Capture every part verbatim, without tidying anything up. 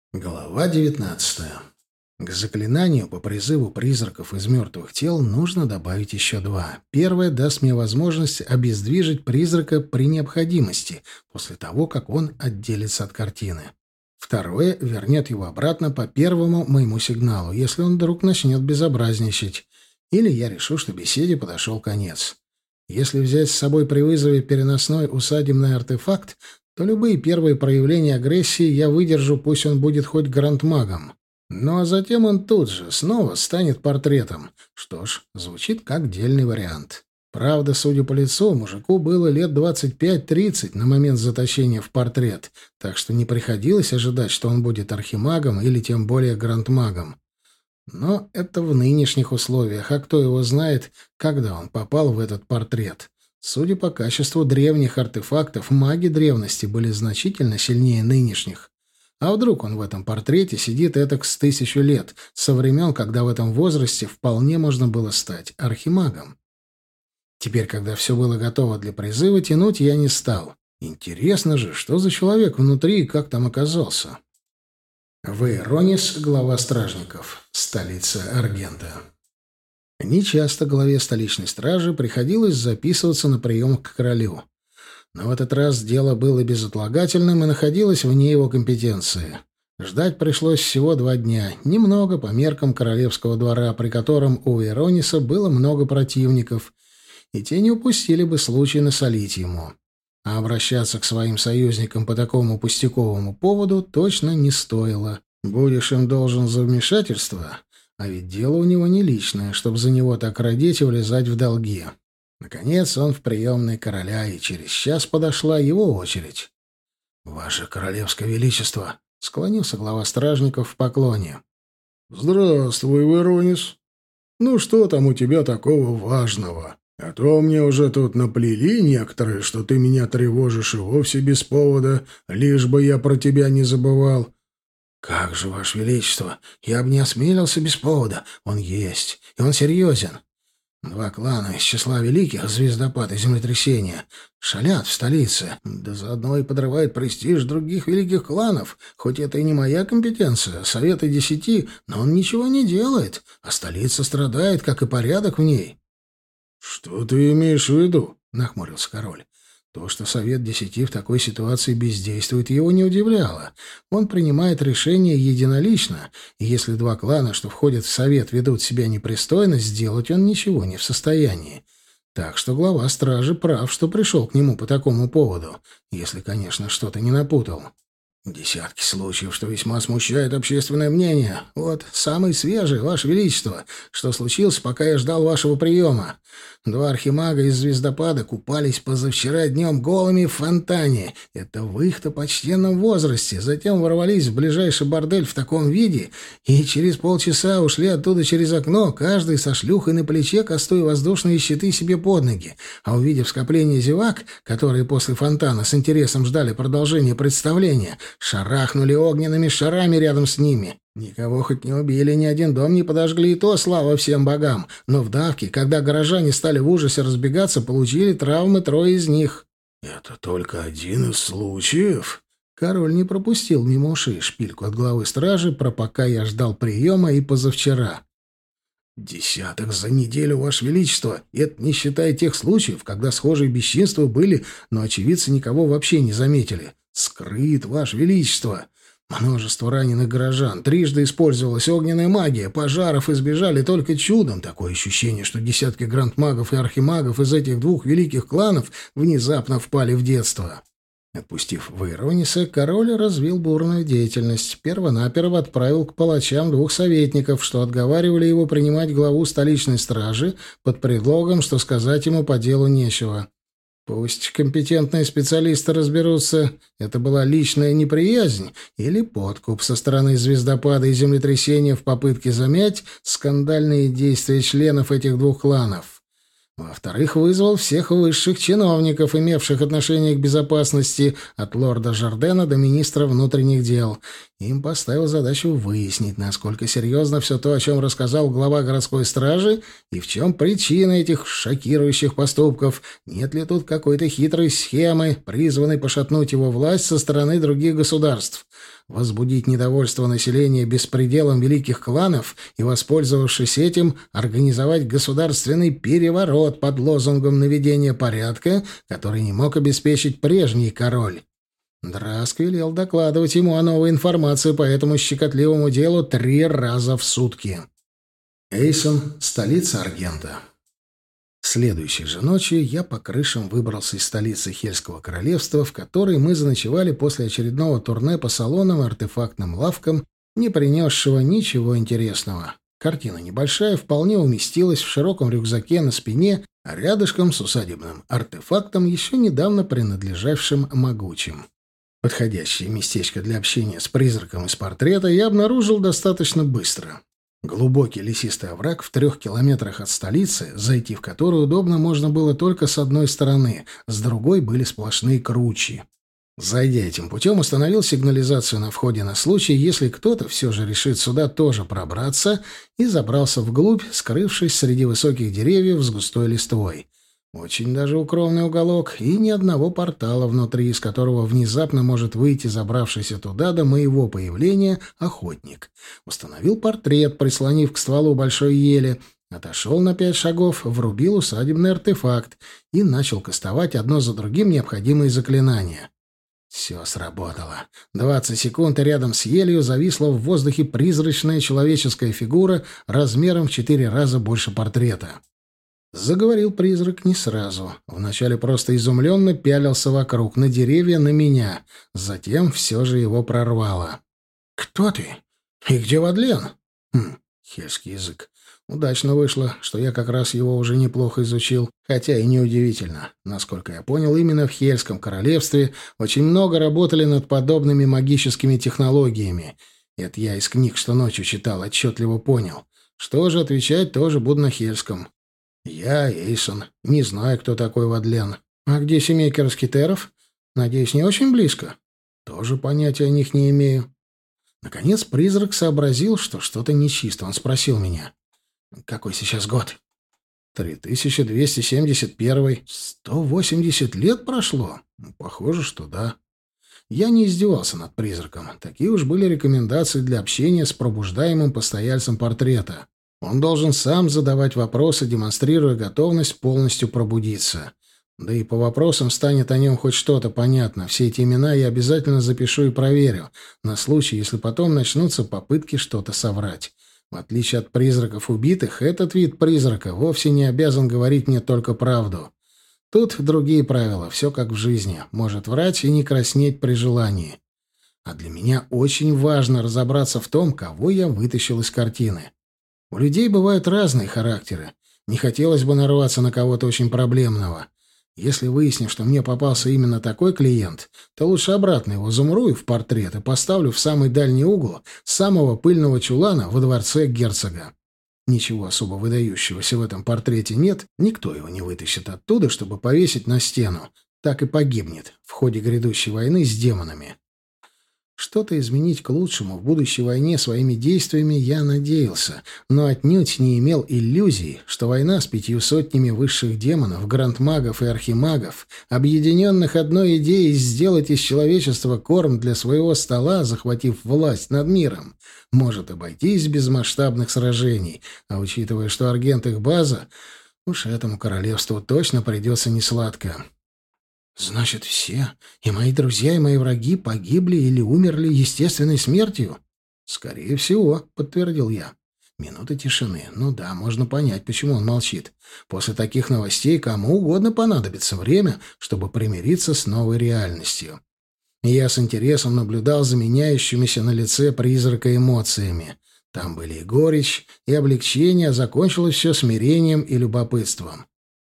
Глава девятнадцатая. К заклинанию по призыву призраков из мертвых тел нужно добавить еще два. Первое даст мне возможность обездвижить призрака при необходимости, после того, как он отделится от картины. Второе вернет его обратно по первому моему сигналу, если он вдруг начнет безобразничать, или я решу, что беседе подошел конец. Если взять с собой при вызове переносной усадебный артефакт, то любые первые проявления агрессии я выдержу, пусть он будет хоть грандмагом. Ну а затем он тут же снова станет портретом. Что ж, звучит как дельный вариант. Правда, судя по лицу, мужику было лет двадцать пять-тридцать на момент заточения в портрет, так что не приходилось ожидать, что он будет архимагом или тем более грандмагом. Но это в нынешних условиях, а кто его знает, когда он попал в этот портрет. Судя по качеству древних артефактов, маги древности были значительно сильнее нынешних. А вдруг он в этом портрете сидит этак с тысячу лет, со времен, когда в этом возрасте вполне можно было стать архимагом? Теперь, когда все было готово для призыва, тянуть я не стал. Интересно же, что за человек внутри и как там оказался. Вейронис, глава стражников, столица Аргента. Нечасто главе столичной стражи приходилось записываться на прием к королю. Но в этот раз дело было безотлагательным и находилось вне его компетенции. Ждать пришлось всего два дня, немного по меркам королевского двора, при котором у Вейрониса было много противников, и те не упустили бы случай насолить ему. А обращаться к своим союзникам по такому пустяковому поводу точно не стоило. Будешь им должен за вмешательство, а ведь дело у него не личное, чтобы за него так родить и влезать в долги. Наконец он в приемной короля, и через час подошла его очередь. «Ваше королевское величество!» — склонился глава стражников в поклоне. «Здравствуй, Вейронис. Ну что там у тебя такого важного? А то мне уже тут наплели некоторые, что ты меня тревожишь и вовсе без повода, лишь бы я про тебя не забывал». «Как же, ваше величество, я бы не осмелился без повода. Он есть, и он серьезен. Два клана из числа великих, звездопад и землетрясения, шалят в столице, да заодно и подрывают престиж других великих кланов. Хоть это и не моя компетенция, советы десяти, но он ничего не делает, а столица страдает, как и порядок в ней». «Что ты имеешь в виду?» — нахмурился король. То, что Совет Десяти в такой ситуации бездействует, его не удивляло. Он принимает решения единолично, и если два клана, что входят в Совет, ведут себя непристойно, сделать он ничего не в состоянии. Так что глава стражи прав, что пришел к нему по такому поводу, если, конечно, что-то не напутал. Десятки случаев, что весьма смущает общественное мнение. Вот самый свежий, Ваше Величество, что случилось, пока я ждал вашего приема. Два архимага из звездопада купались позавчера днем голыми в фонтане. Это в их-то почтенном возрасте. Затем ворвались в ближайший бордель в таком виде и через полчаса ушли оттуда через окно, каждый со шлюхой на плече, кастуя воздушные щиты себе под ноги. А увидев скопление зевак, которые после фонтана с интересом ждали продолжения представления, шарахнули огненными шарами рядом с ними. Никого хоть не убили, ни один дом не подожгли, и то слава всем богам. Но в давке, когда горожане стали в ужасе разбегаться, получили травмы трое из них. «Это только один из случаев?» Король не пропустил мимо ушей шпильку от главы стражи про «пока я ждал приема» и «позавчера». «Десяток за неделю, Ваше Величество. Это не считая тех случаев, когда схожие бесчинства были, но очевидцы никого вообще не заметили. Скрыт, Ваше Величество. Множество раненых горожан. Трижды использовалась огненная магия. Пожаров избежали только чудом. Такое ощущение, что десятки грандмагов и архимагов из этих двух великих кланов внезапно впали в детство». Отпустив Вейрониса, король развил бурную деятельность. Первонаперво отправил к палачам двух советников, что отговаривали его принимать главу столичной стражи под предлогом, что сказать ему по делу нечего. Пусть компетентные специалисты разберутся, это была личная неприязнь или подкуп со стороны звездопада и землетрясения в попытке замять скандальные действия членов этих двух кланов. Во-вторых, вызвал всех высших чиновников, имевших отношение к безопасности, от лорда Жардена до министра внутренних дел. Им поставил задачу выяснить, насколько серьезно все то, о чем рассказал глава городской стражи, и в чем причина этих шокирующих поступков. Нет ли тут какой-то хитрой схемы, призванной пошатнуть его власть со стороны других государств? возбудить недовольство населения беспределом великих кланов и, воспользовавшись этим, организовать государственный переворот под лозунгом наведения порядка, который не мог обеспечить прежний король. Драск велел докладывать ему о новой информации по этому щекотливому делу три раза в сутки. Эйсон, столица Аргента. Следующей же ночью я по крышам выбрался из столицы Хельского королевства, в которой мы заночевали после очередного турне по салонам и артефактным лавкам, не принесшего ничего интересного. Картина небольшая, вполне уместилась в широком рюкзаке на спине, а рядышком с усадебным артефактом, еще недавно принадлежавшим могучим. Подходящее местечко для общения с призраком из портрета я обнаружил достаточно быстро. Глубокий лесистый овраг в трех километрах от столицы, зайти в который удобно можно было только с одной стороны, с другой были сплошные кручи. Зайдя этим путем, установил сигнализацию на входе на случай, если кто-то все же решит сюда тоже пробраться, и забрался вглубь, скрывшись среди высоких деревьев с густой листвой. Очень даже укромный уголок, и ни одного портала внутри, из которого внезапно может выйти забравшийся туда до моего появления охотник. Установил портрет, прислонив к стволу большой ели, отошел на пять шагов, врубил усадебный артефакт и начал кастовать одно за другим необходимые заклинания. Все сработало. Двадцать секунд, и рядом с елью зависла в воздухе призрачная человеческая фигура размером в четыре раза больше портрета. Заговорил призрак не сразу. Вначале просто изумленно пялился вокруг, на деревья, на меня. Затем все же его прорвало. «Кто ты? И где Вадлен?» «Хм, хельский язык. Удачно вышло, что я как раз его уже неплохо изучил. Хотя и неудивительно. Насколько я понял, именно в Хельском королевстве очень много работали над подобными магическими технологиями. Это я из книг, что ночью читал, отчетливо понял. Что же отвечать, тоже буду на хельском. «Я Эйсон. Не знаю, кто такой Вадлен. А где семейка раскитеров? Надеюсь, не очень близко? Тоже понятия о них не имею». Наконец призрак сообразил, что что-то нечисто. Он спросил меня. «Какой сейчас год?» «Три тысячи двести семьдесят первый. Сто восемьдесят лет прошло?» «Похоже, что да». Я не издевался над призраком. Такие уж были рекомендации для общения с пробуждаемым постояльцем портрета. Он должен сам задавать вопросы, демонстрируя готовность полностью пробудиться. Да и по вопросам станет о нем хоть что-то понятно. Все эти имена я обязательно запишу и проверю, на случай, если потом начнутся попытки что-то соврать. В отличие от призраков убитых, этот вид призрака вовсе не обязан говорить мне только правду. Тут другие правила, все как в жизни. Может врать и не краснеть при желании. А для меня очень важно разобраться в том, кого я вытащил из картины. У людей бывают разные характеры. Не хотелось бы нарваться на кого-то очень проблемного. Если выясню, что мне попался именно такой клиент, то лучше обратно его замурую в портрет и поставлю в самый дальний угол самого пыльного чулана во дворце герцога. Ничего особо выдающегося в этом портрете нет, никто его не вытащит оттуда, чтобы повесить на стену. Так и погибнет в ходе грядущей войны с демонами. Что-то изменить к лучшему в будущей войне своими действиями я надеялся, но отнюдь не имел иллюзий, что война с пятью сотнями высших демонов, грандмагов и архимагов, объединенных одной идеей сделать из человечества корм для своего стола, захватив власть над миром, может обойтись без масштабных сражений, а учитывая, что Аргент их база, уж этому королевству точно придется несладко. «Значит, все, и мои друзья, и мои враги погибли или умерли естественной смертью?» «Скорее всего», — подтвердил я. Минута тишины. Ну да, можно понять, почему он молчит. После таких новостей кому угодно понадобится время, чтобы примириться с новой реальностью. Я с интересом наблюдал за меняющимися на лице призрака эмоциями. Там были и горечь, и облегчение, а закончилось все смирением и любопытством.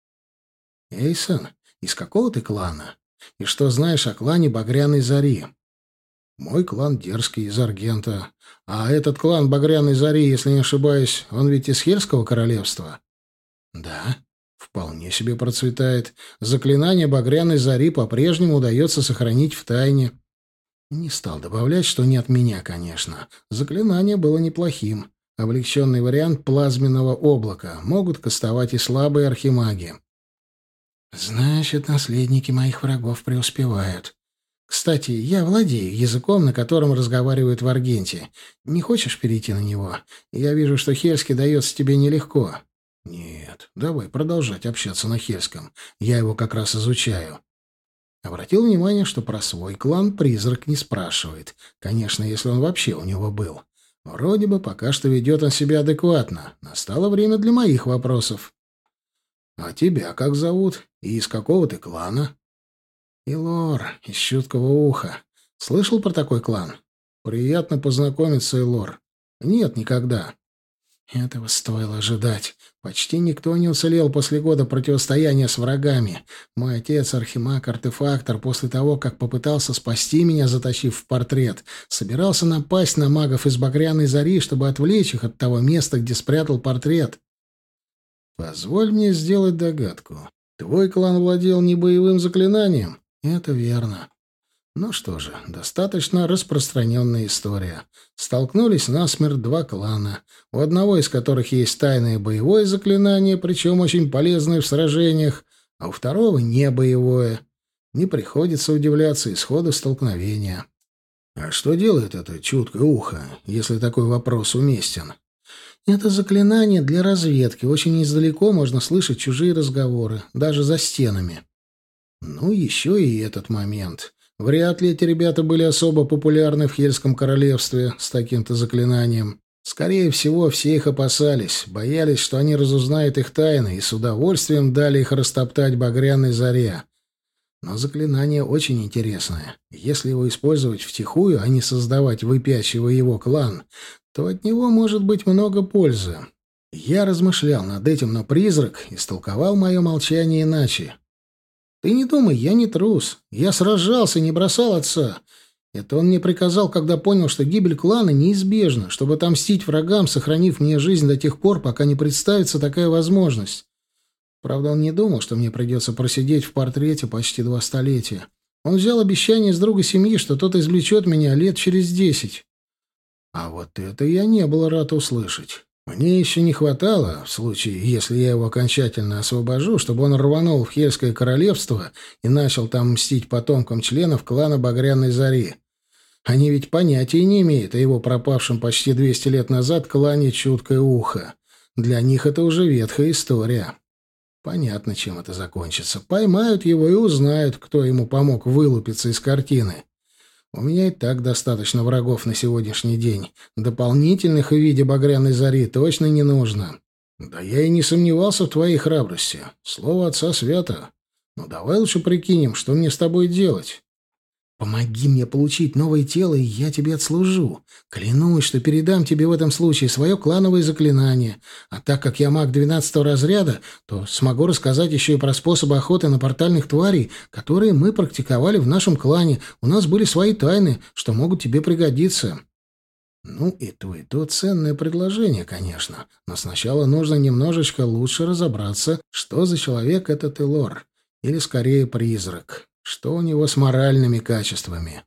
«Эйсон, из какого ты клана? И что знаешь о клане Багряной Зари?» «Мой клан Дерзкий, из Аргента. А этот клан Багряной Зари, если не ошибаюсь, он ведь из Хельского королевства?» «Да, вполне себе процветает. Заклинание Багряной Зари по-прежнему удается сохранить в тайне». Не стал добавлять, что не от меня, конечно. Заклинание было неплохим. Облегченный вариант плазменного облака. Могут кастовать и слабые архимаги. «Значит, наследники моих врагов преуспевают. Кстати, я владею языком, на котором разговаривают в Аргенте. Не хочешь перейти на него? Я вижу, что хельский дается тебе нелегко». «Нет, давай продолжать общаться на хельском. Я его как раз изучаю». Обратил внимание, что про свой клан призрак не спрашивает. Конечно, если он вообще у него был. Вроде бы пока что ведет он себя адекватно. Настало время для моих вопросов. «А тебя как зовут? И из какого ты клана?» «Илор, из чуткого уха. Слышал про такой клан?» «Приятно познакомиться, Илор». «Нет, никогда». Этого стоило ожидать. Почти никто не уцелел после года противостояния с врагами. Мой отец, архимаг-артефактор, после того, как попытался спасти меня, затащив в портрет, собирался напасть на магов из Багряной Зари, чтобы отвлечь их от того места, где спрятал портрет. Позволь мне сделать догадку. Твой клан владел не боевым заклинанием? Это верно. Ну что же, достаточно распространенная история. Столкнулись насмерть два клана, у одного из которых есть тайное боевое заклинание, причем очень полезное в сражениях, а у второго не боевое. Не приходится удивляться исходу столкновения. А что делает это чуткое ухо, если такой вопрос уместен? Это заклинание для разведки. Очень издалеко можно слышать чужие разговоры, даже за стенами. Ну, еще и этот момент. Вряд ли эти ребята были особо популярны в Хельском королевстве с таким-то заклинанием. Скорее всего, все их опасались, боялись, что они разузнают их тайны, и с удовольствием дали их растоптать Багряной Заре. Но заклинание очень интересное. Если его использовать втихую, а не создавать выпячивая его клан, то от него может быть много пользы. Я размышлял над этим, но призрак истолковал мое молчание иначе. «Ты не думай, я не трус. Я сражался, не бросал отца. Это он мне приказал, когда понял, что гибель клана неизбежна, чтобы отомстить врагам, сохранив мне жизнь до тех пор, пока не представится такая возможность. Правда, он не думал, что мне придется просидеть в портрете почти два столетия. Он взял обещание с друга семьи, что тот извлечет меня лет через десять. А вот это я не был рад услышать. Мне еще не хватало, в случае, если я его окончательно освобожу, чтобы он рванул в Хельское королевство и начал там мстить потомкам членов клана Багряной Зари. Они ведь понятия не имеют о его пропавшем почти двести лет назад клане Чуткое Ухо. Для них это уже ветхая история. Понятно, чем это закончится. Поймают его и узнают, кто ему помог вылупиться из картины. У меня и так достаточно врагов на сегодняшний день. Дополнительных в виде Багряной Зари точно не нужно. Да я и не сомневался в твоей храбрости. Слово отца свято. Ну давай лучше прикинем, что мне с тобой делать. Помоги мне получить новое тело, и я тебе отслужу. Клянусь, что передам тебе в этом случае свое клановое заклинание. А так как я маг двенадцатого разряда, то смогу рассказать еще и про способы охоты на портальных тварей, которые мы практиковали в нашем клане. У нас были свои тайны, что могут тебе пригодиться. Ну и то, и то ценное предложение, конечно. Но сначала нужно немножечко лучше разобраться, что за человек этот Илор. Или, скорее, призрак. Что у него с моральными качествами?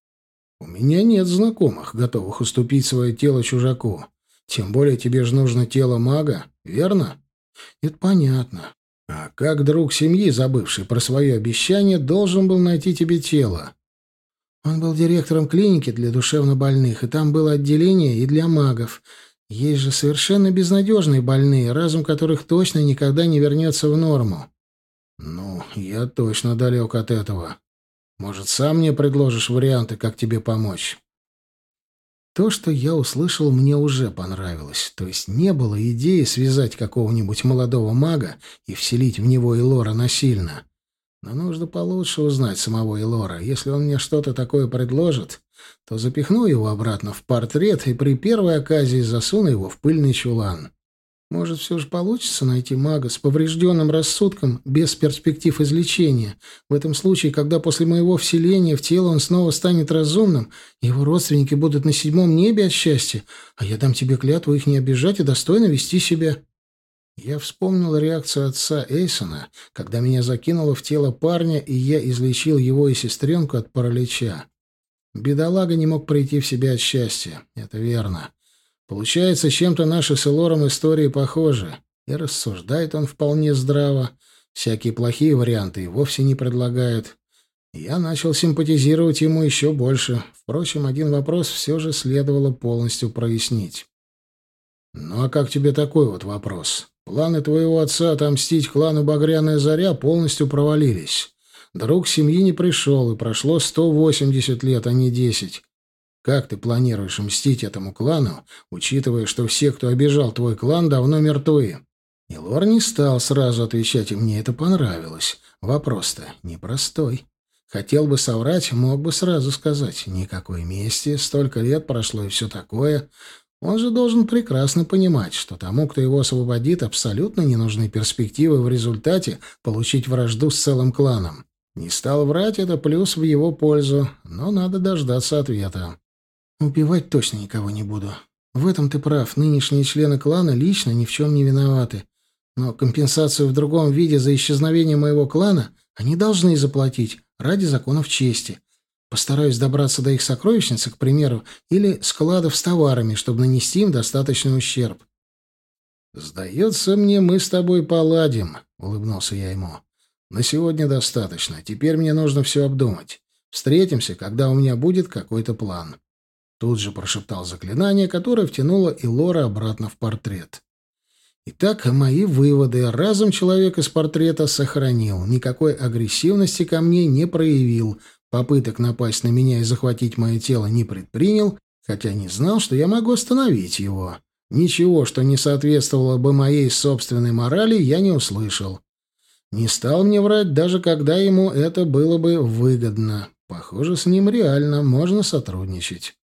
У меня нет знакомых, готовых уступить свое тело чужаку. Тем более тебе же нужно тело мага, верно? Это понятно. А как друг семьи, забывший про свое обещание, должен был найти тебе тело? Он был директором клиники для душевнобольных, и там было отделение и для магов. Есть же совершенно безнадежные больные, разум которых точно никогда не вернется в норму. «Ну, я точно далек от этого. Может, сам мне предложишь варианты, как тебе помочь?» То, что я услышал, мне уже понравилось. То есть не было идеи связать какого-нибудь молодого мага и вселить в него Илора насильно. Но нужно получше узнать самого Илора. Если он мне что-то такое предложит, то запихну его обратно в портрет и при первой оказии засуну его в пыльный чулан. Может, все же получится найти мага с поврежденным рассудком, без перспектив излечения. В этом случае, когда после моего вселения в тело он снова станет разумным, его родственники будут на седьмом небе от счастья, а я дам тебе клятву их не обижать и достойно вести себя. Я вспомнил реакцию отца Эйсона, когда меня закинуло в тело парня, и я излечил его и сестренку от паралича. Бедолага не мог прийти в себя от счастья. Это верно. Получается, чем-то наши с Илором истории похожи. И рассуждает он вполне здраво. Всякие плохие варианты и вовсе не предлагает. Я начал симпатизировать ему еще больше. Впрочем, один вопрос все же следовало полностью прояснить. «Ну а как тебе такой вот вопрос? Планы твоего отца отомстить клану «Багряная заря» полностью провалились. Друг семьи не пришел, и прошло сто восемьдесят лет, а не десять. Как ты планируешь мстить этому клану, учитывая, что все, кто обижал твой клан, давно мертвы?» И Лор не стал сразу отвечать, и мне это понравилось. Вопрос-то непростой. Хотел бы соврать, мог бы сразу сказать. Никакой мести, столько лет прошло и все такое. Он же должен прекрасно понимать, что тому, кто его освободит, абсолютно не нужны перспективы в результате получить вражду с целым кланом. Не стал врать, это плюс в его пользу, но надо дождаться ответа. «Убивать точно никого не буду. В этом ты прав, нынешние члены клана лично ни в чем не виноваты. Но компенсацию в другом виде за исчезновение моего клана они должны заплатить ради законов чести. Постараюсь добраться до их сокровищницы, к примеру, или складов с товарами, чтобы нанести им достаточный ущерб». «Сдается мне, мы с тобой поладим», — улыбнулся я ему. «На сегодня достаточно. Теперь мне нужно все обдумать. Встретимся, когда у меня будет какой-то план». Тут же прошептал заклинание, которое втянуло Илора обратно в портрет. Итак, мои выводы. Разум человек из портрета сохранил. Никакой агрессивности ко мне не проявил. Попыток напасть на меня и захватить мое тело не предпринял, хотя не знал, что я могу остановить его. Ничего, что не соответствовало бы моей собственной морали, я не услышал. Не стал мне врать, даже когда ему это было бы выгодно. Похоже, с ним реально можно сотрудничать.